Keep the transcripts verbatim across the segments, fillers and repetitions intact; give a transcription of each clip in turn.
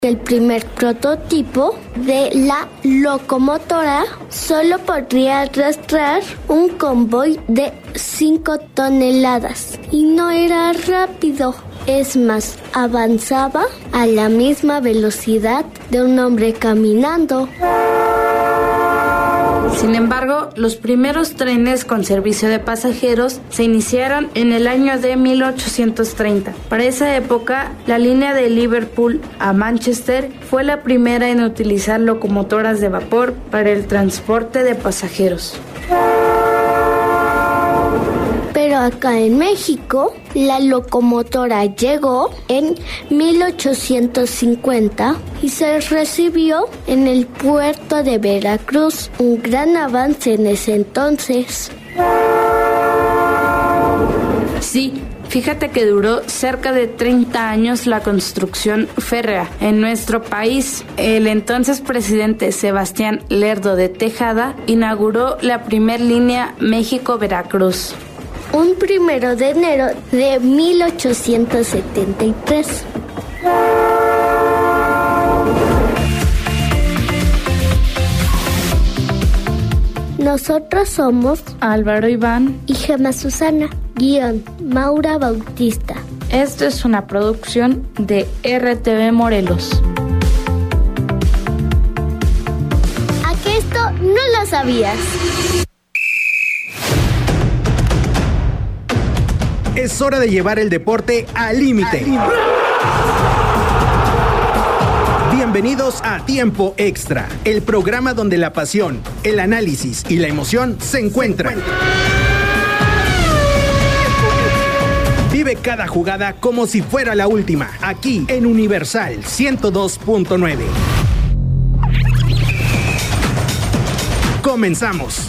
El primer prototipo de la locomotora solo podría arrastrar un convoy de cinco toneladas y no era rápido. Es más, avanzaba a la misma velocidad de un hombre caminando. Sin embargo, los primeros trenes con servicio de pasajeros se iniciaron en el año de mil ochocientos treinta. Para esa época, la línea de Liverpool a Manchester fue la primera en utilizar locomotoras de vapor para el transporte de pasajeros. Pero acá en México, la locomotora llegó en mil ochocientos cincuenta y se recibió en el puerto de Veracruz, un gran avance en ese entonces. Sí, fíjate que duró cerca de treinta años la construcción férrea en nuestro país. El entonces presidente Sebastián Lerdo de Tejada inauguró la primer línea México-Veracruz. Un primero de enero de mil ochocientos setenta y tres. Nosotros somos Álvaro Iván y Gemma Susana. Guión, Maura Bautista. Esto es una producción de R T V Morelos. ¿A que esto no lo sabías? Es hora de llevar el deporte al límite. Bienvenidos a Tiempo Extra, el programa donde la pasión, el análisis y la emoción se encuentran. Vive cada jugada como si fuera la última, aquí en Universal ciento dos punto nueve. Comenzamos.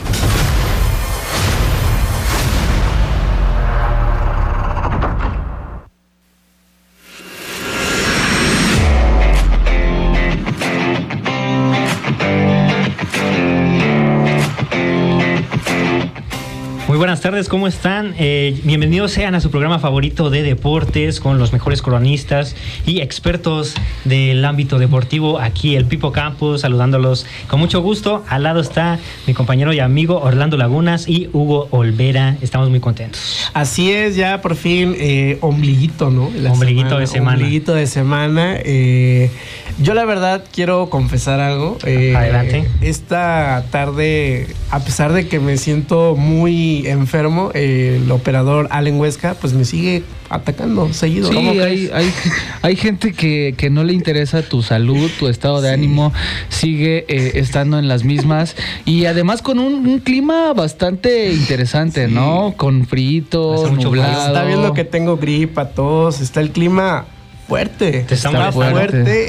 Muy buenas tardes, ¿cómo están? Eh, bienvenidos sean a su programa favorito de deportes con los mejores cronistas y expertos del ámbito deportivo. Aquí el Pipo Campos, saludándolos con mucho gusto. Al lado está mi compañero y amigo Orlando Lagunas y Hugo Olvera. Estamos muy contentos. Así es, ya por fin eh, ombliguito, ¿no? La ombliguito semana, de semana. Ombliguito de semana. Eh, yo la verdad quiero confesar algo. Eh, Adelante. Esta tarde, a pesar de que me siento muy enfermo, eh, el operador Allen Huesca pues me sigue atacando seguido. Sí, hay, hay, hay gente que, que no le interesa tu salud, tu estado de sí. ánimo, sigue eh, estando en las mismas y además con un, un clima bastante interesante, sí. ¿no? Con frito, nublado. Está viendo que tengo gripa, tos, está el clima fuerte. Te está, está muy fuerte.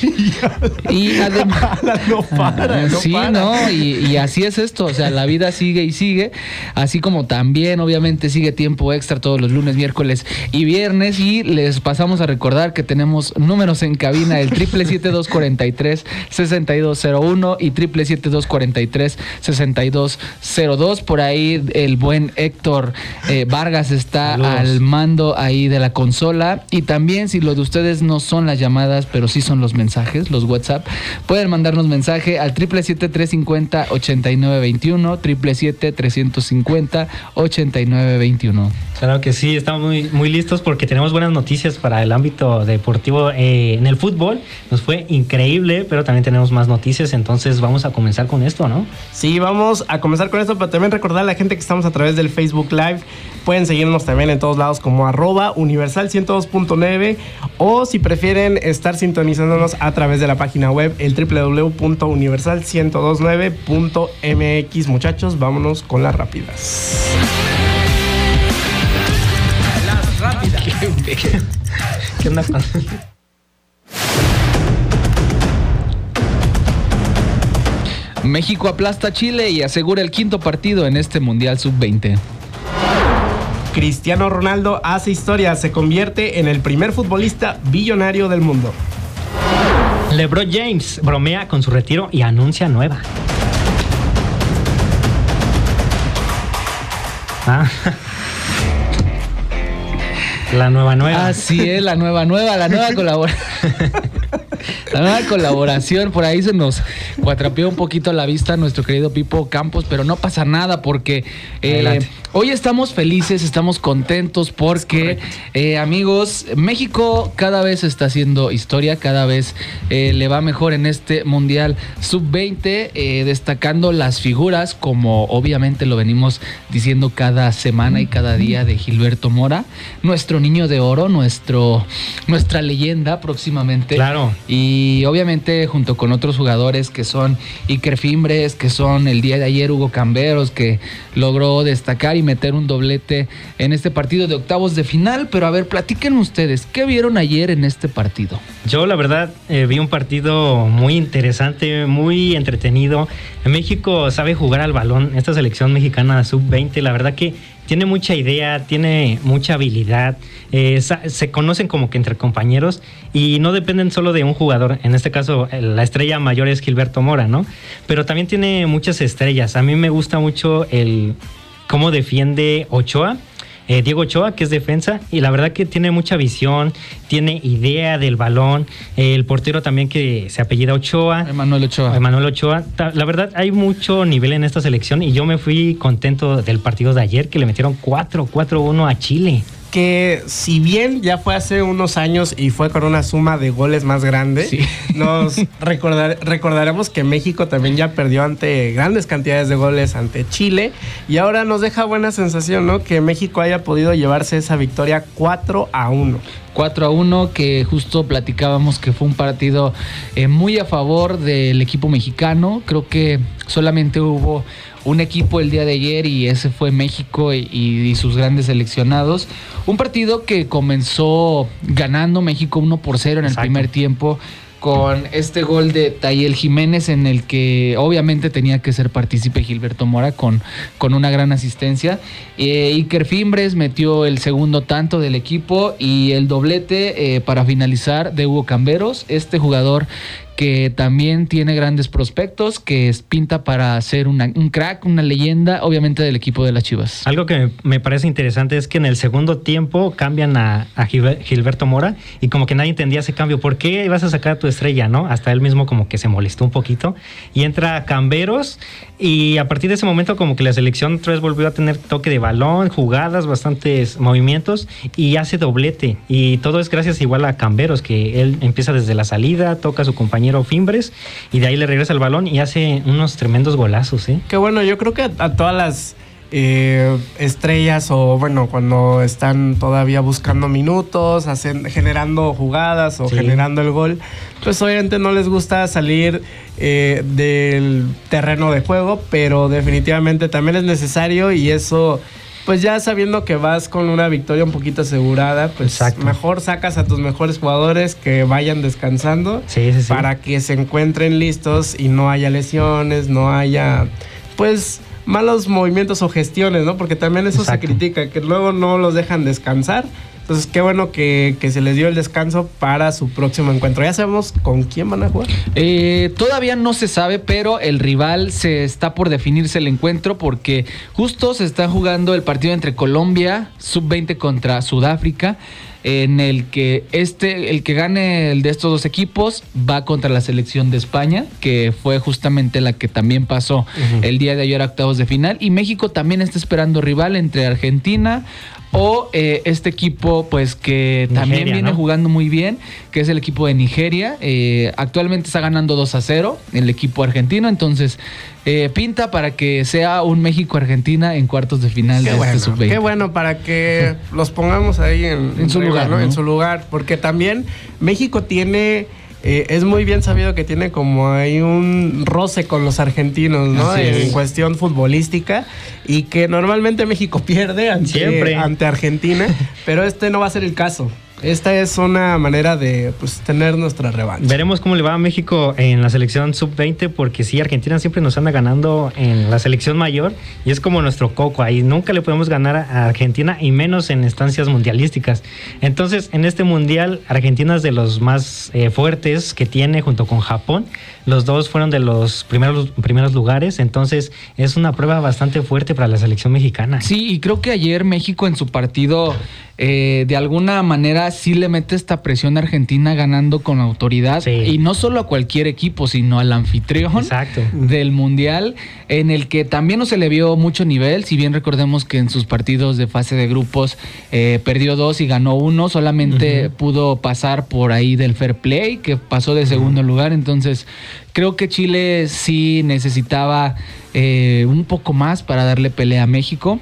fuerte. Y además no para, no sí, para. no, y, y así es esto, o sea, la vida sigue y sigue, así como también obviamente sigue Tiempo Extra todos los lunes, miércoles y viernes, y les pasamos a recordar que tenemos números en cabina, el triple siete dos cuatro tres seis dos cero uno y triple siete dos cuatro tres seis dos cero dos. Por ahí el buen Héctor eh, Vargas está Saludos. al mando ahí de la consola, y también si lo de ustedes no son las llamadas, pero sí son los mensajes, los WhatsApp, pueden mandarnos mensaje al triple siete tres cincuenta ochenta y nueve veintiuno, triple siete trescientos cincuenta ochenta y nueve veintiuno. Claro que sí, estamos muy, muy listos porque tenemos buenas noticias para el ámbito deportivo eh, en el fútbol. Nos fue increíble, pero también tenemos más noticias, entonces vamos a comenzar con esto, ¿no? Sí, vamos a comenzar con esto, pero también recordar a la gente que estamos a través del Facebook Live. Pueden seguirnos también en todos lados como arroba universal ciento dos punto nueve, o si prefieren estar sintonizándonos a través de la página web, el doble u doble u doble u punto universal ciento veintinueve punto m x. Muchachos, vámonos con las rápidas. Las rápidas. ¿Qué, qué onda con... México aplasta a Chile y asegura el quinto partido en este Mundial sub veinte. Cristiano Ronaldo hace historia, se convierte en el primer futbolista billonario del mundo. LeBron James bromea con su retiro y anuncia nueva. Ah. La nueva nueva. Así es, la nueva nueva, la nueva colaboración. La nueva colaboración, por ahí se nos cuatrapeó un poquito la vista nuestro querido Pipo Campos, pero no pasa nada porque eh, hoy estamos felices, estamos contentos porque, eh, amigos, México cada vez está haciendo historia, cada vez eh, le va mejor en este Mundial sub veinte, eh, destacando las figuras, como obviamente lo venimos diciendo cada semana y cada día, de Gilberto Mora, nuestro niño de oro, nuestro, nuestra leyenda próximamente. Claro. Y obviamente junto con otros jugadores que son Iker Fimbres, que son el día de ayer Hugo Camberos, que logró destacar y meter un doblete en este partido de octavos de final. Pero a ver, platiquen ustedes, ¿qué vieron ayer en este partido? Yo la verdad eh, vi un partido muy interesante, muy entretenido. México sabe jugar al balón, esta selección mexicana sub veinte, la verdad que tiene mucha idea, tiene mucha habilidad, eh, se conocen como que entre compañeros y no dependen solo de un jugador. En este caso, la estrella mayor es Gilberto Mora, ¿no? Pero también tiene muchas estrellas. A mí me gusta mucho el cómo defiende Ochoa. Eh, Diego Ochoa, que es defensa, y la verdad que tiene mucha visión, tiene idea del balón. Eh, el portero también, que se apellida Ochoa. Emanuel Ochoa. Emanuel Ochoa. La verdad, hay mucho nivel en esta selección y yo me fui contento del partido de ayer, que le metieron cuatro uno a Chile. Que si bien ya fue hace unos años y fue con una suma de goles más grande, sí. nos recordar, recordaremos que México también ya perdió ante grandes cantidades de goles ante Chile, y ahora nos deja buena sensación, ¿no? Que México haya podido llevarse esa victoria cuatro a uno. cuatro a uno, que justo platicábamos que fue un partido eh, muy a favor del equipo mexicano. Creo que solamente hubo un equipo el día de ayer y ese fue México y, y sus grandes seleccionados. Un partido que comenzó ganando México uno por cero en el Exacto. primer tiempo, con este gol de Tayel Jiménez, en el que obviamente tenía que ser partícipe Gilberto Mora con, con una gran asistencia. Eh, Iker Fimbres metió el segundo tanto del equipo y el doblete eh, para finalizar de Hugo Camberos, este jugador que también tiene grandes prospectos, que pinta para ser una, un crack, una leyenda, obviamente del equipo de las Chivas. Algo que me parece interesante es que en el segundo tiempo cambian a, a Gilberto Mora y como que nadie entendía ese cambio. ¿Por qué ibas a sacar a tu estrella, no? Hasta él mismo como que se molestó un poquito y entra Camberos, y a partir de ese momento como que la selección otra vez volvió a tener toque de balón, jugadas, bastantes movimientos y hace doblete. Y todo es gracias igual a Camberos, que él empieza desde la salida, toca a su compañero Fimbres y de ahí le regresa el balón y hace unos tremendos golazos, ¿eh? Qué bueno, yo creo que a, a todas las eh, estrellas, o bueno, cuando están todavía buscando minutos, hacen, generando jugadas o sí. generando el gol, pues obviamente no les gusta salir eh, del terreno de juego, pero definitivamente también es necesario, y eso, pues ya sabiendo que vas con una victoria un poquito asegurada, pues Exacto. mejor sacas a tus mejores jugadores que vayan descansando sí, sí, sí. para que se encuentren listos y no haya lesiones, no haya pues malos movimientos o gestiones, ¿no? Porque también eso Exacto. se critica, que luego no los dejan descansar. Entonces, qué bueno que, que se les dio el descanso para su próximo encuentro. ¿Ya sabemos con quién van a jugar? Eh, todavía no se sabe, pero el rival se está por definirse el encuentro, porque justo se está jugando el partido entre Colombia sub veinte contra Sudáfrica, en el que este, el que gane el de estos dos equipos va contra la selección de España, que fue justamente la que también pasó uh-huh. el día de ayer a octavos de final, y México también está esperando rival entre Argentina o eh, este equipo pues que Nigeria, también viene ¿no? jugando muy bien, que es el equipo de Nigeria. Eh, actualmente está ganando dos a cero el equipo argentino, entonces eh, pinta para que sea un México-Argentina en cuartos de final qué de bueno, este sub veinte. Qué bueno, para que los pongamos ahí en, en su regla, lugar, ¿no? ¿no? En su lugar, porque también México tiene... Eh, es muy bien sabido que tiene como hay un roce con los argentinos, ¿no? En, en cuestión futbolística, y que normalmente México pierde ante, ante Argentina, pero este no va a ser el caso. Esta es una manera de pues, tener nuestra revancha. Veremos cómo le va a México en la selección sub veinte, porque sí, Argentina siempre nos anda ganando en la selección mayor y es como nuestro coco ahí. Nunca le podemos ganar a Argentina, y menos en instancias mundialísticas. Entonces, en este mundial, Argentina es de los más eh, fuertes que tiene, junto con Japón. Los dos fueron de los primeros, primeros lugares, entonces es una prueba bastante fuerte para la selección mexicana. Sí, y creo que ayer México en su partido eh, de alguna manera ya sí le mete esta presión a Argentina ganando con autoridad. Sí. Y no solo a cualquier equipo, sino al anfitrión Exacto. del Mundial, en el que también no se le vio mucho nivel. Si bien recordemos que en sus partidos de fase de grupos eh, perdió dos y ganó uno, solamente uh-huh. pudo pasar por ahí del fair play, que pasó de segundo uh-huh. lugar. Entonces creo que Chile sí necesitaba eh, un poco más para darle pelea a México.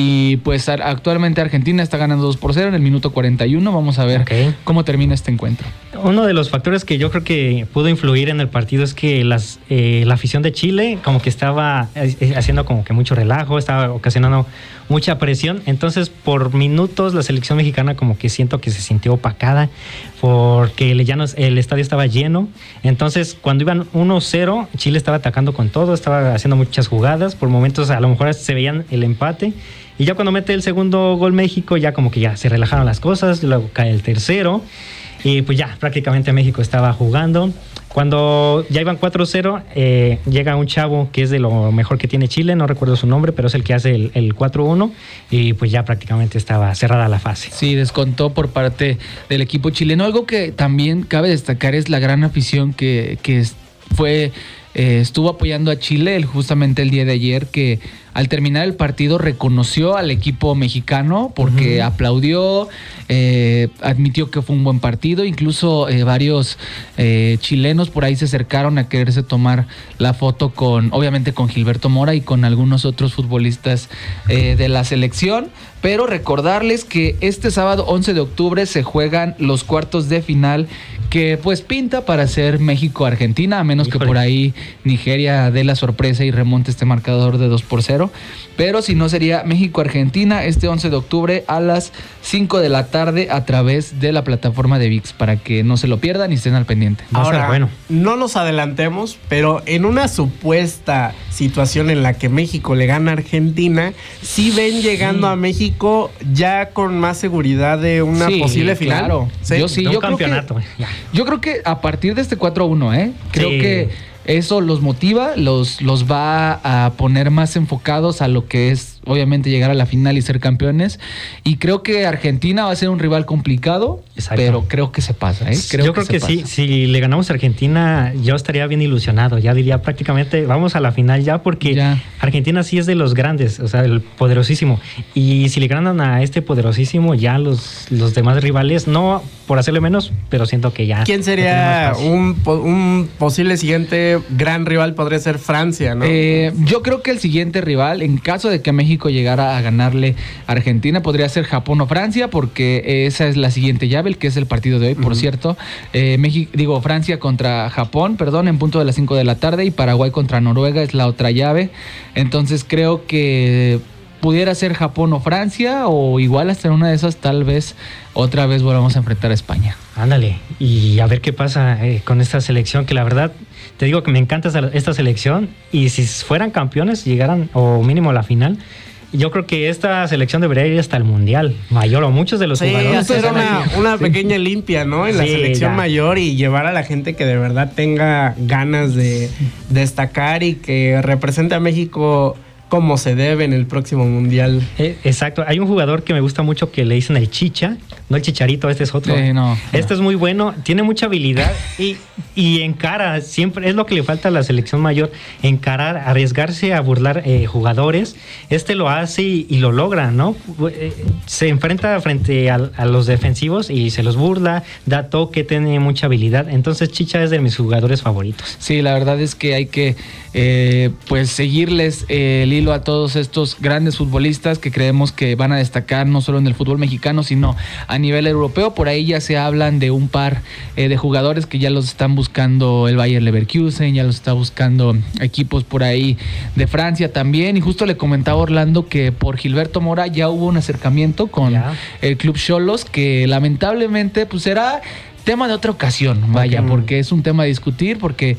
Y pues actualmente Argentina está ganando dos por cero en el minuto cuarenta y uno. Vamos a ver okay. cómo termina este encuentro. Uno de los factores que yo creo que pudo influir en el partido es que las, eh, la afición de Chile como que estaba haciendo como que mucho relajo, estaba ocasionando mucha presión. Entonces por minutos la selección mexicana como que siento que se sintió opacada porque el, ya no, el estadio estaba lleno. Entonces cuando iban uno cero, Chile estaba atacando con todo, estaba haciendo muchas jugadas. Por momentos a lo mejor se veían el empate. Y ya cuando mete el segundo gol México, ya como que ya se relajaron las cosas, luego cae el tercero y pues ya prácticamente México estaba jugando. Cuando ya iban cuatro cero, eh, llega un chavo que es de lo mejor que tiene Chile, no recuerdo su nombre, pero es el que hace el, el cuatro uno y pues ya prácticamente estaba cerrada la fase. Sí, descontó por parte del equipo chileno. Algo que también cabe destacar es la gran afición que, que fue... Eh, estuvo apoyando a Chile justamente el día de ayer, que al terminar el partido reconoció al equipo mexicano porque uh-huh. aplaudió, eh, admitió que fue un buen partido. Incluso eh, varios eh, chilenos por ahí se acercaron a quererse tomar la foto con, obviamente con Gilberto Mora y con algunos otros futbolistas eh, de la selección. Pero recordarles que este sábado once de octubre se juegan los cuartos de final, que pues pinta para ser México-Argentina, a menos Híjole. que por ahí Nigeria dé la sorpresa y remonte este marcador de dos por cero. Pero si no, sería México-Argentina este once de octubre a las cinco de la tarde a través de la plataforma de V I X, para que no se lo pierdan y estén al pendiente. Ahora, bueno. no nos adelantemos, pero en una supuesta situación en la que México le gana a Argentina, sí ven llegando sí. a México ya con más seguridad de una sí, posible final. Claro. ¿Sí? Yo sí, un yo campeonato. Creo que, yo creo que a partir de este cuatro uno, ¿eh? Creo sí. que eso los motiva, los, los va a poner más enfocados a lo que es, obviamente, llegar a la final y ser campeones. Y creo que Argentina va a ser un rival complicado, Exacto. pero creo que se pasa, ¿eh? Creo yo que creo que pasa. sí, si le ganamos a Argentina, yo estaría bien ilusionado. Ya diría prácticamente, vamos a la final ya, porque ya. Argentina sí es de los grandes, o sea, el poderosísimo. Y si le ganan a este poderosísimo, ya los, los demás rivales, no por hacerle menos, pero siento que ya... ¿Quién sería un, un posible siguiente gran rival? Podría ser Francia, ¿no? Eh, yo creo que el siguiente rival, en caso de que México llegara a ganarle a Argentina, podría ser Japón o Francia, porque esa es la siguiente llave, el que es el partido de hoy, por uh-huh. cierto. Eh, México, digo, Francia contra Japón, perdón, en punto de las cinco de la tarde, y Paraguay contra Noruega es la otra llave. Entonces creo que pudiera ser Japón o Francia, o igual hasta en una de esas tal vez otra vez volvamos a enfrentar a España. Ándale, y a ver qué pasa eh, con esta selección, que la verdad te digo que me encanta esta selección, y si fueran campeones, llegaran o mínimo a la final, yo creo que esta selección debería ir hasta el Mundial Mayor, o muchos de los sí, jugadores. hacer una, una pequeña limpia, ¿no? En sí, la selección ya. mayor, y llevar a la gente que de verdad tenga ganas de destacar y que represente a México como se debe en el próximo Mundial. Eh, exacto. Hay un jugador que me gusta mucho que le dicen el Chicha, no el Chicharito, este es otro. Sí, no, este no. es muy bueno, tiene mucha habilidad y, y encara, siempre es lo que le falta a la selección mayor, encarar, arriesgarse a burlar eh, jugadores. Este lo hace y, y lo logra, ¿no? Eh, se enfrenta frente a, a los defensivos y se los burla, da toque, tiene mucha habilidad. Entonces Chicha es de mis jugadores favoritos. Sí, la verdad es que hay que eh, pues seguirles eh, el hilo a todos estos grandes futbolistas que creemos que van a destacar no solo en el fútbol mexicano, sino a nivel europeo. Por ahí ya se hablan de un par eh, de jugadores que ya los están buscando el Bayer Leverkusen, ya los está buscando equipos por ahí de Francia también. Y justo le comentaba a Orlando que por Gilberto Mora ya hubo un acercamiento con yeah. el Club Xolos, que lamentablemente pues será tema de otra ocasión, vaya, okay. porque es un tema a discutir, porque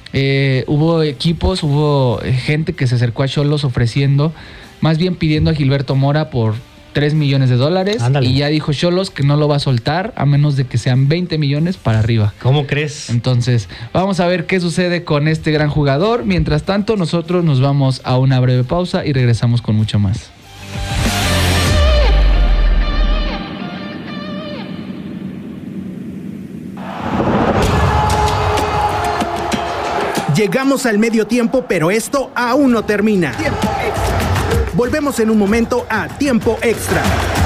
Eh, hubo equipos, hubo gente que se acercó a Xolos ofreciendo, más bien pidiendo a Gilberto Mora por tres millones de dólares. Ándale. Y ya dijo Xolos que no lo va a soltar a menos de que sean veinte millones para arriba. ¿Cómo crees? Entonces, vamos a ver qué sucede con este gran jugador. Mientras tanto, nosotros nos vamos a una breve pausa y regresamos con mucho más. Llegamos al medio tiempo, pero esto aún no termina. Tiempo extra. Volvemos en un momento a Tiempo Extra.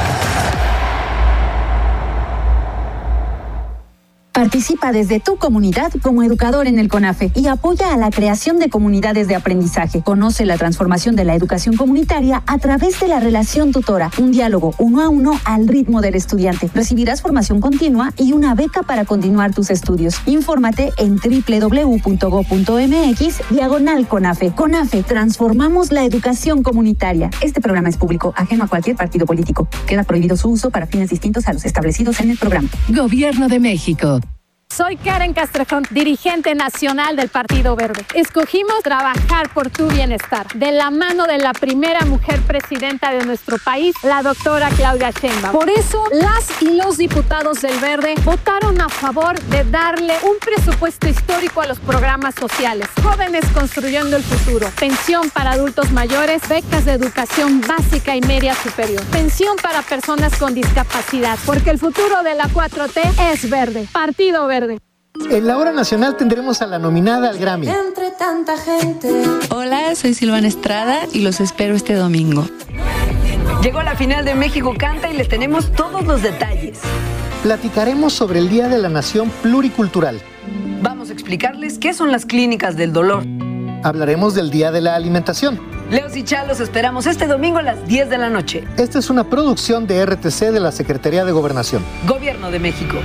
Participa desde tu comunidad como educador en el CONAFE y apoya a la creación de comunidades de aprendizaje. Conoce la transformación de la educación comunitaria a través de la relación tutora, un diálogo uno a uno al ritmo del estudiante. Recibirás formación continua y una beca para continuar tus estudios. Infórmate en doble u doble u doble u punto gob punto eme equis diagonal CONAFE. CONAFE, transformamos la educación comunitaria. Este programa es público, ajeno a cualquier partido político. Queda prohibido su uso para fines distintos a los establecidos en el programa. Gobierno de México. Soy Karen Castrejón, dirigente nacional del Partido Verde. Escogimos trabajar por tu bienestar, de la mano de la primera mujer presidenta de nuestro país, la doctora Claudia Sheinbaum. Por eso, las y los diputados del Verde votaron a favor de darle un presupuesto histórico a los programas sociales. Jóvenes construyendo el futuro, pensión para adultos mayores, becas de educación básica y media superior, pensión para personas con discapacidad, porque el futuro de la cuatro T es verde. Partido Verde. En la hora nacional tendremos a la nominada al Grammy. Entre tanta gente. Hola, soy Silvana Estrada y los espero este domingo. Llegó la final de México Canta y les tenemos todos los detalles. Platicaremos sobre el Día de la Nación Pluricultural. Vamos a explicarles qué son las clínicas del dolor. Hablaremos del Día de la Alimentación. Leos y Chá los esperamos este domingo a las diez de la noche. Esta es una producción de R T C de la Secretaría de Gobernación. Gobierno de México.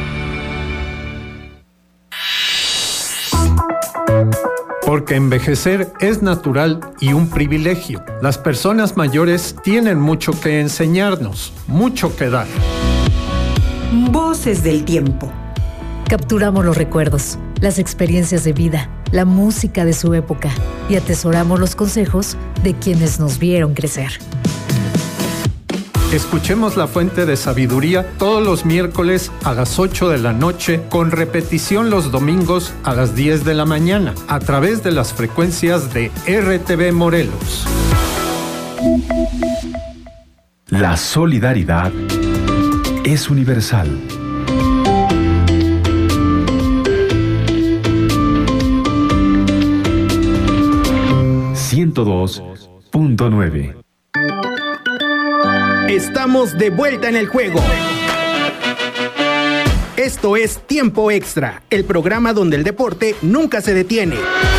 Porque envejecer es natural y un privilegio. Las personas mayores tienen mucho que enseñarnos, mucho que dar. Voces del tiempo. Capturamos los recuerdos, las experiencias de vida, la música de su época y atesoramos los consejos de quienes nos vieron crecer. Escuchemos La Fuente de Sabiduría todos los miércoles a las ocho de la noche, con repetición los domingos a las diez de la mañana, a través de las frecuencias de R T V Morelos. La solidaridad es universal. ciento dos punto nueve. Estamos de vuelta en el juego. Esto es Tiempo Extra, el programa donde el deporte nunca se detiene.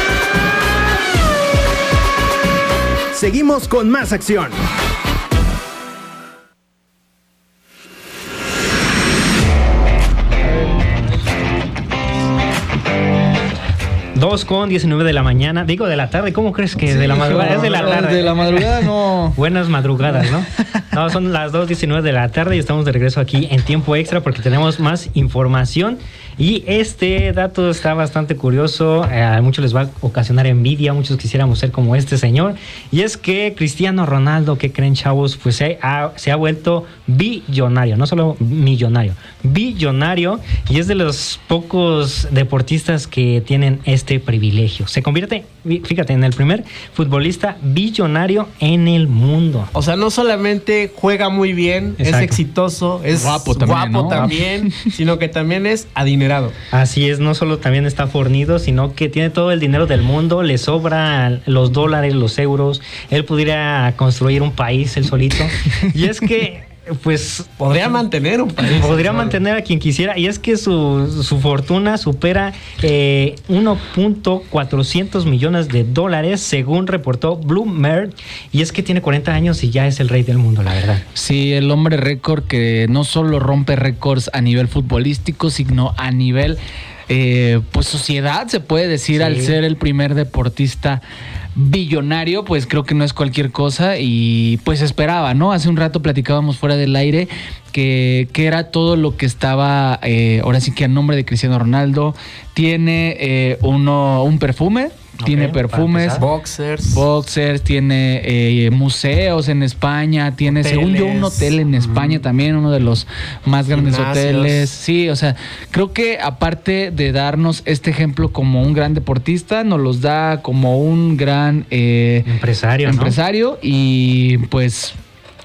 Seguimos con más acción. dos con diecinueve de la mañana, digo de la tarde, ¿cómo crees que sí, de la madrugada? No, es de la tarde. De la madrugada no. Buenas madrugadas, ¿no? No, son las dos diecinueve de la tarde y estamos de regreso aquí en Tiempo Extra porque tenemos más información. Y este dato está bastante curioso, eh, a muchos les va a ocasionar envidia, muchos quisiéramos ser como este señor. Y es que Cristiano Ronaldo, ¿qué creen, chavos? Pues se ha, se ha vuelto billonario, no solo millonario, billonario, y es de los pocos deportistas que tienen este privilegio. Se convierte, fíjate, en el primer futbolista billonario en el mundo. O sea, no solamente juega muy bien, exacto, es exitoso, es guapo también, guapo ¿no? también sino que también es adinerado. Así es, no solo también está fornido, sino que tiene todo el dinero del mundo, le sobran los dólares, los euros, él pudiera construir un país él solito. Y es que pues podría mantener un país. Podría mantener a quien quisiera. Y es que su, su fortuna supera eh, uno punto cuatrocientos millones de dólares, según reportó Bloomberg. Y es que tiene cuarenta años y ya es el rey del mundo, la verdad. Sí, el hombre récord que no solo rompe récords a nivel futbolístico, sino a nivel eh, pues sociedad, se puede decir, sí, al ser el primer deportista billonario. Pues creo que no es cualquier cosa y pues esperaba, ¿no? Hace un rato platicábamos fuera del aire que, que era todo lo que estaba, eh, ahora sí que a nombre de Cristiano Ronaldo. Tiene eh, uno un perfume, okay, tiene perfumes, boxers, boxers, tiene eh, museos en España, tiene, hoteles, según yo, un hotel en España mm. también, uno de los más grandes Gimnasios. hoteles. Sí, o sea, creo que aparte de darnos este ejemplo como un gran deportista, nos los da como un gran eh, empresario, empresario, ¿no? Y pues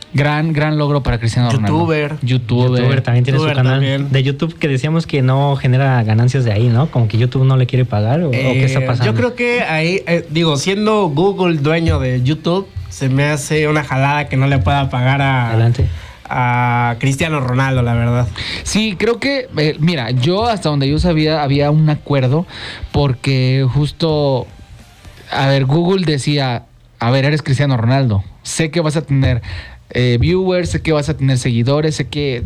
Gran, gran logro para Cristiano Ronaldo. YouTuber. YouTuber. YouTuber también tiene YouTuber su canal también. de YouTube que decíamos que no genera ganancias de ahí, ¿no? Como que YouTube no le quiere pagar o, Eh, o qué está pasando. Yo creo que ahí, eh, digo, siendo Google dueño de YouTube, se me hace una jalada que no le pueda pagar a... Adelante. a Cristiano Ronaldo, la verdad. Sí, creo que, eh, mira, yo hasta donde yo sabía había un acuerdo porque justo, a ver, Google decía, a ver, eres Cristiano Ronaldo, sé que vas a tener eh, viewers, sé que vas a tener seguidores, sé que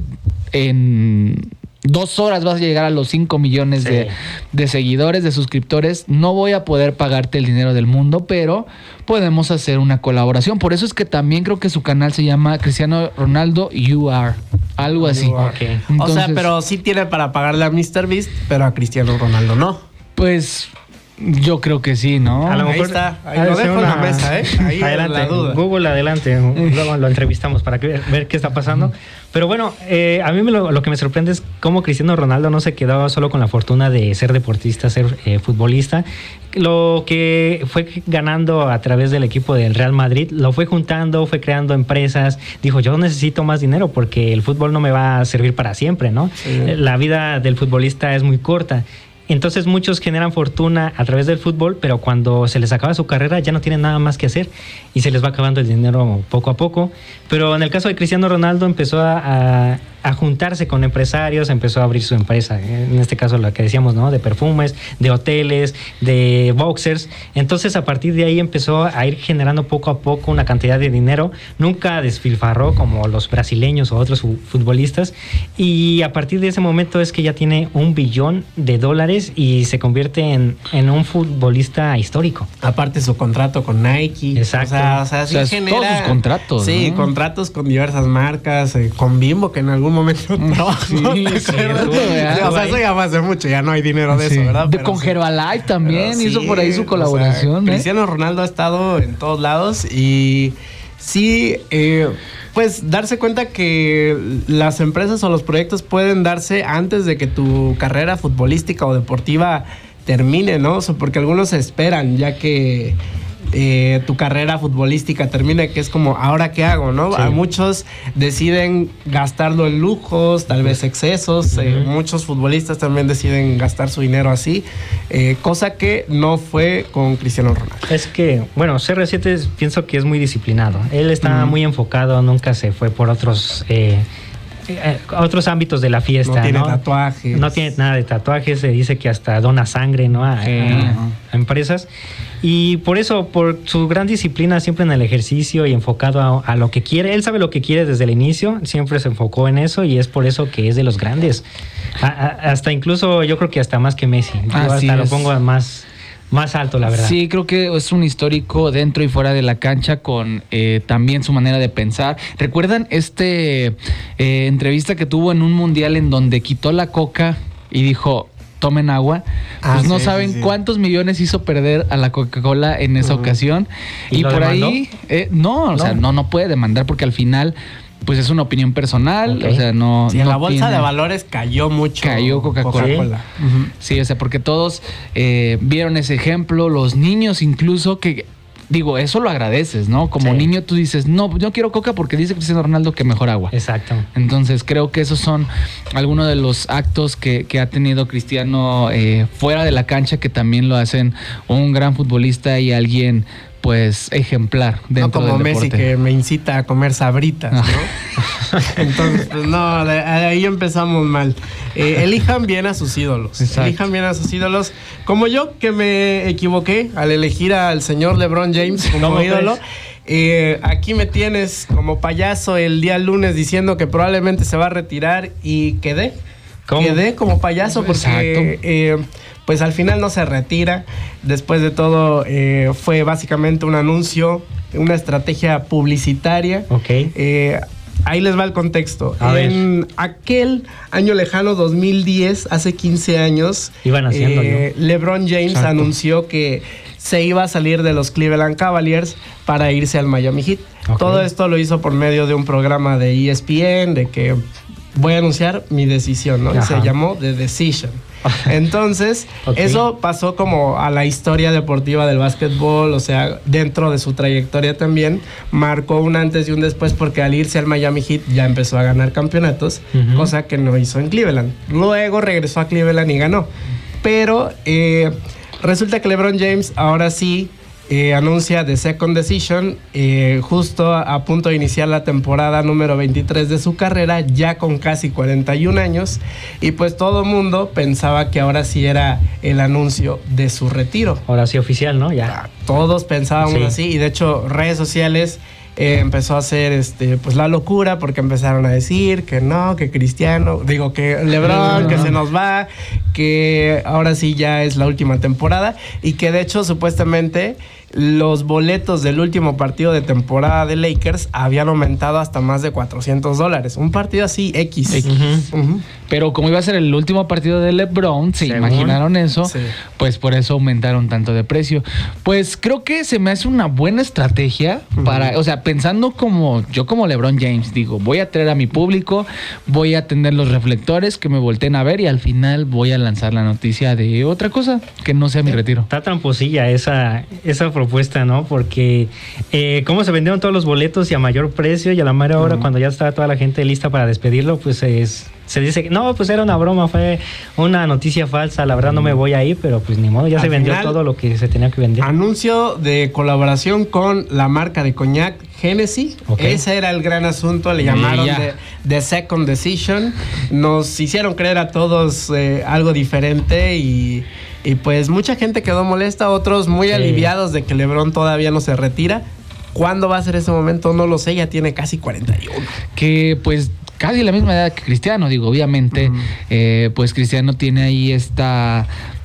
en dos horas vas a llegar a los cinco millones Sí. de, de seguidores, de suscriptores. No voy a poder pagarte el dinero del mundo, pero podemos hacer una colaboración. Por eso es que también creo que su canal se llama Cristiano Ronaldo You Are, algo así. You Are. Ok. Entonces, O sea, pero sí tiene para pagarle a míster Beast, pero a Cristiano Ronaldo no. pues yo creo que sí, ¿no? A lo Ahí mejor está, ahí ha de lo ser dejo en la mesa, ¿eh? Ahí adelante, la duda. Google, adelante. Luego lo entrevistamos para que- ver qué está pasando. Pero bueno, eh, a mí me lo, lo que me sorprende es cómo Cristiano Ronaldo no se quedó solo con la fortuna de ser deportista, ser eh, futbolista. Lo que fue ganando a través del equipo del Real Madrid, lo fue juntando, fue creando empresas. Dijo, yo necesito más dinero porque el fútbol no me va a servir para siempre, ¿no? Sí. La vida del futbolista es muy corta. Entonces muchos generan fortuna a través del fútbol, pero cuando se les acaba su carrera ya no tienen nada más que hacer y se les va acabando el dinero poco a poco. Pero en el caso de Cristiano Ronaldo empezó a, a, a juntarse con empresarios, empezó a abrir su empresa, en este caso la que decíamos, ¿no? De perfumes, de hoteles, de boxers. Entonces a partir de ahí empezó a ir generando poco a poco una cantidad de dinero. Nunca despilfarró como los brasileños o otros fu- futbolistas. Y a partir de ese momento es que ya tiene un billón de dólares y se convierte en, en un futbolista histórico. Aparte su contrato con Nike. Exacto. O sea, o sea, sí O sea, genera... todos sus contratos, Sí, ¿no? contratos con diversas marcas, eh, con Bimbo, que en algún momento trabajó. Sí, ¿te sí, acuerdas? estuvo, ¿verdad? Sí, o sea, eso ya fue hace mucho, ya no hay dinero de Sí. eso, ¿verdad? De Pero con sí. Herbalife también Pero hizo sí, por ahí su o colaboración. sea, ¿eh? Cristiano Ronaldo ha estado en todos lados y sí, eh, pues darse cuenta que las empresas o los proyectos pueden darse antes de que tu carrera futbolística o deportiva termine, ¿no? O sea, porque algunos esperan ya que eh, tu carrera futbolística termine, que es como, ¿ahora qué hago, no? Sí. A muchos deciden gastarlo en lujos, tal vez excesos. Ujú. eh, muchos futbolistas también deciden gastar su dinero así, eh, cosa que no fue con Cristiano Ronaldo. Es que, bueno, C R siete es- pienso que es muy disciplinado. Él está Ujú. muy enfocado, nunca se fue por otros eh, eh, otros ámbitos de la fiesta. No tiene ¿no? tatuajes. No tiene nada de tatuajes, se dice que hasta dona sangre, ¿no? A, Sí. a- a empresas. Y por eso, por su gran disciplina siempre en el ejercicio y enfocado a, a lo que quiere. Él sabe lo que quiere desde el inicio, siempre se enfocó en eso y es por eso que es de los grandes. A- a- hasta incluso, yo creo que hasta más que Messi. Yo Así hasta lo es. pongo más, más alto, la verdad. Sí, creo que es un histórico dentro y fuera de la cancha con eh, también su manera de pensar. ¿Recuerdan este eh, entrevista que tuvo en un mundial en donde quitó la coca y dijo, tomen agua? Ah, Pues no sí, saben sí, sí. cuántos millones hizo perder a la Coca-Cola en esa Ujú. ocasión. ¿Y Y, lo por demandó? ahí, eh, no, o No. sea, no, no puede demandar porque al final, pues es una opinión personal, Ok. o sea, no. Sí, en no la bolsa tiene- de valores cayó mucho. Cayó Coca-Cola. Ujú. Sí, o sea, porque todos eh, vieron ese ejemplo, los niños incluso, que digo, eso lo agradeces, ¿no? Como Sí. niño tú dices, no, yo quiero coca porque dice Cristiano Ronaldo que mejor agua. Exacto. Entonces creo que esos son algunos de los actos que, que ha tenido Cristiano eh, fuera de la cancha que también lo hacen un gran futbolista y alguien pues ejemplar No dentro como del Messi deporte. que me incita a comer sabritas, ¿no? Entonces, pues no, de, de ahí empezamos mal. Eh, elijan bien a sus ídolos. Exacto. Elijan bien a sus ídolos. Como yo que me equivoqué al elegir al señor LeBron James como ¿Cómo ídolo. crees? Eh, aquí me tienes como payaso el día lunes diciendo que probablemente se va a retirar y quedé. ¿Cómo? Quedé como payaso porque Exacto. eh, pues al final no se retira. Después de todo eh, fue básicamente un anuncio, una estrategia publicitaria. Ok. Eh, ahí les va el contexto. A en aquel año lejano dos mil diez, hace quince años, Iban haciendo eh, LeBron James Exacto. anunció que se iba a salir de los Cleveland Cavaliers para irse al Miami Heat. Ok. Todo esto lo hizo por medio de un programa de E S P N, de que voy a anunciar mi decisión, ¿no? Y Ajá. se llamó The Decision. Entonces, okay. eso pasó como a la historia deportiva del básquetbol, o sea, dentro de su trayectoria también, marcó un antes y un después porque al irse al Miami Heat ya empezó a ganar campeonatos, uh-huh. cosa que no hizo en Cleveland. Luego regresó a Cleveland y ganó. Pero eh, resulta que LeBron James ahora sí Eh, anuncia The Second Decision eh, justo a, a punto de iniciar la temporada número veintitrés de su carrera, ya con casi cuarenta y un años, y pues todo el mundo pensaba que ahora sí era el anuncio de su retiro. Ahora sí oficial, ¿no? Ya. Todos pensábamos sí. así, y de hecho redes sociales eh, empezó a hacer este, pues la locura, porque empezaron a decir que no, que Cristiano, digo que LeBron, no. que se nos va, que ahora sí ya es la última temporada, y que de hecho supuestamente los boletos del último partido de temporada de Lakers habían aumentado hasta más de cuatrocientos dólares. Un partido así, X. X. Uh-huh. Uh-huh. Pero como iba a ser el último partido de LeBron, se Según. imaginaron eso, sí. pues por eso aumentaron tanto de precio. Pues creo que se me hace una buena estrategia uh-huh. para, o sea, pensando como yo como LeBron James, digo, voy a traer a mi público, voy a tener los reflectores que me volteen a ver y al final voy a lanzar la noticia de otra cosa que no sea mi retiro. Está tramposilla esa, esa propuesta, ¿no? Porque eh, cómo se vendieron todos los boletos y a mayor precio y a la mera hora, uh-huh. cuando ya estaba toda la gente lista para despedirlo, pues es, se dice que no, pues era una broma, fue una noticia falsa, la verdad no me voy ahí, pero pues ni modo, ya Al se vendió final, todo lo que se tenía que vender. Anuncio de colaboración con la marca de coñac Hennessy, okay. ese era el gran asunto, le llamaron de, de Second Decision, nos hicieron creer a todos eh, algo diferente y... Y pues mucha gente quedó molesta, otros muy sí. aliviados de que LeBron todavía no se retira. ¿Cuándo va a ser ese momento? No lo sé, ya tiene casi cuarenta y uno. Que pues casi la misma edad que Cristiano, digo, obviamente, uh-huh. eh, pues Cristiano tiene ahí esta...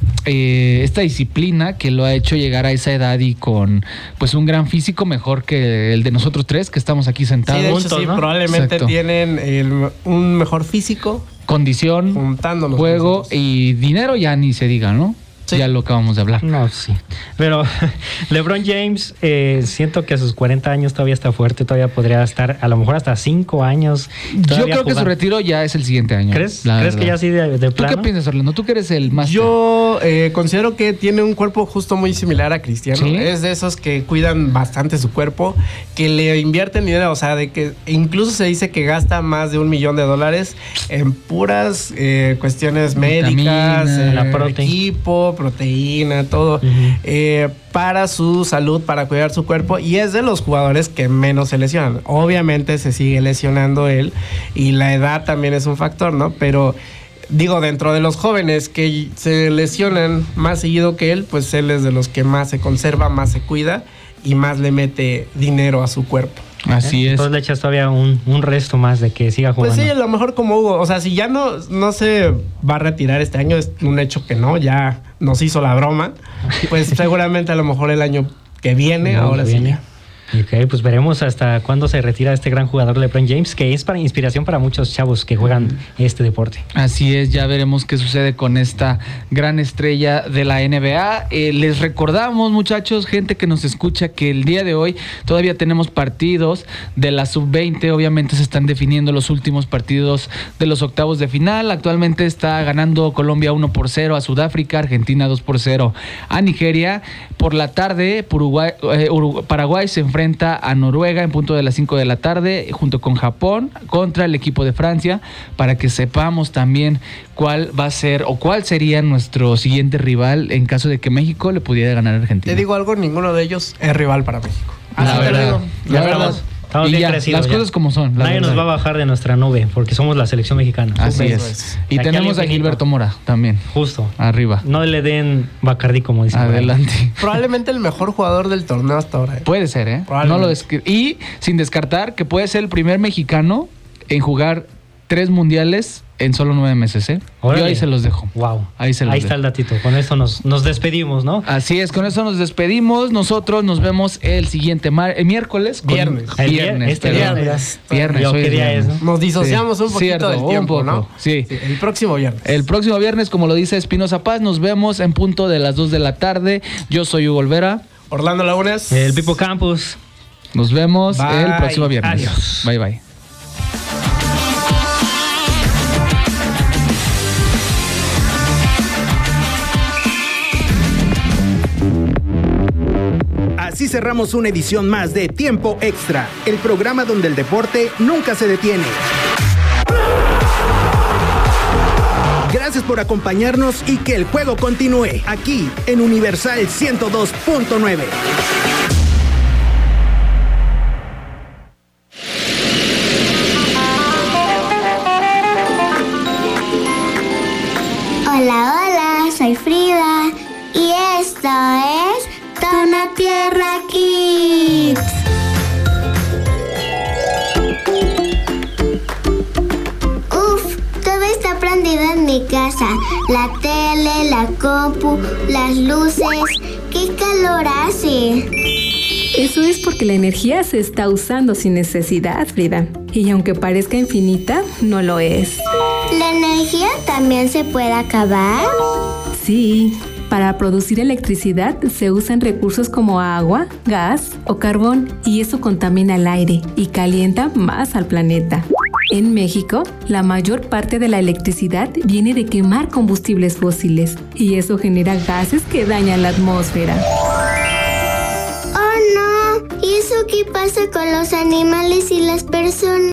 Eh, esta disciplina que lo ha hecho llegar a esa edad y con pues un gran físico mejor que el de nosotros tres que estamos aquí sentados. Sí, de hecho, juntos, sí, ¿no? probablemente Exacto. tienen el, un mejor físico, condición, juego nosotros. Y dinero ya ni se diga, ¿no? Sí. Ya lo acabamos de hablar. No, sí. Pero LeBron James, eh, siento que a sus cuarenta años todavía está fuerte, todavía podría estar a lo mejor hasta cinco años. Yo creo jugando. que su retiro ya es el siguiente año. ¿Crees? ¿Crees verdad. que ya así de, de plano? ¿Tú qué piensas, Orlando? Tú que eres el más... Yo eh, considero que tiene un cuerpo justo muy similar a Cristiano. ¿Sí? Es de esos que cuidan bastante su cuerpo, que le invierten dinero, o sea, de que incluso se dice que gasta más de un millón de dólares en puras eh, cuestiones médicas, eh, la equipo, proteína, todo, uh-huh. eh, para su salud, para cuidar su cuerpo, y es de los jugadores que menos se lesionan. Obviamente se sigue lesionando él y la edad también es un factor, ¿no? Pero digo, dentro de los jóvenes que se lesionan más seguido que él, pues él es de los que más se conserva, más se cuida y más le mete dinero a su cuerpo. Así ¿Eh? es. Entonces le echas todavía un, un resto más de que siga jugando. Pues sí, a lo mejor como Hugo. O sea, si ya no, no se va a retirar este año, es un hecho que no, ya nos hizo la broma. Pues seguramente a lo mejor el año que viene, no, ahora sí. Viene. Ok, pues veremos hasta cuándo se retira este gran jugador LeBron James, que es para inspiración para muchos chavos que juegan este deporte. Así es, ya veremos qué sucede con esta gran estrella de la N B A. Eh, les recordamos, muchachos, gente que nos escucha, que el día de hoy todavía tenemos partidos de la sub veinte. Obviamente se están definiendo los últimos partidos de los octavos de final. Actualmente está ganando Colombia uno por cero a Sudáfrica, Argentina dos por cero a Nigeria. Por la tarde, Uruguay, eh, Uruguay, Paraguay se enfrenta enfrenta a Noruega en punto de las cinco de la tarde junto con Japón contra el equipo de Francia, para que sepamos también cuál va a ser o cuál sería nuestro siguiente rival en caso de que México le pudiera ganar a Argentina. Te digo algo, ninguno de ellos es rival para México. La verdad, la verdad. Estamos bien ya, crecidos, las ya. cosas como son. Nadie verdad. nos va a bajar de nuestra nube porque somos la selección mexicana. Así es. es. Y Aquí tenemos a Gilberto Mora también. Justo. Arriba. No le den Bacardí, como dicen. Adelante. Probablemente el mejor jugador del torneo hasta ahora. ¿eh? Puede ser, ¿eh? No lo descri- y sin descartar que puede ser el primer mexicano en jugar tres mundiales en solo nueve meses, ¿eh? Órale. Yo ahí se los dejo. Wow. Ahí se los Ahí dejo. está el datito. Con esto nos, nos despedimos, ¿no? Así es, con eso nos despedimos. Nosotros nos vemos el siguiente mar- el miércoles. Con viernes. El viernes. Este viernes. Viernes. Viernes. ¿Qué día es, ¿no? Nos disociamos sí. un poquito Cierto, del tiempo, un poco, ¿no? Sí. sí. El próximo viernes. El próximo viernes, como lo dice Espinosa Paz, nos vemos en punto de las dos de la tarde. Yo soy Hugo Olvera. Orlando Lagunes. El Pipo Campus. Nos vemos bye. el próximo viernes. Adiós. Bye, bye. Así cerramos una edición más de Tiempo Extra, el programa donde el deporte nunca se detiene. Gracias por acompañarnos y que el juego continúe aquí en Universal ciento dos punto nueve. Hola, hola, soy Frida y esto es Tona Tierra Kids. Uf, todo está prendido en mi casa. La tele, la compu, las luces. ¡Qué calor hace! Eso es porque la energía se está usando sin necesidad, Frida. Y aunque parezca infinita, no lo es. ¿La energía también se puede acabar? Sí. Para producir electricidad se usan recursos como agua, gas o carbón, y eso contamina el aire y calienta más al planeta. En México, la mayor parte de la electricidad viene de quemar combustibles fósiles, y eso genera gases que dañan la atmósfera. ¡Oh, no! ¿Y eso qué pasa con los animales y las personas?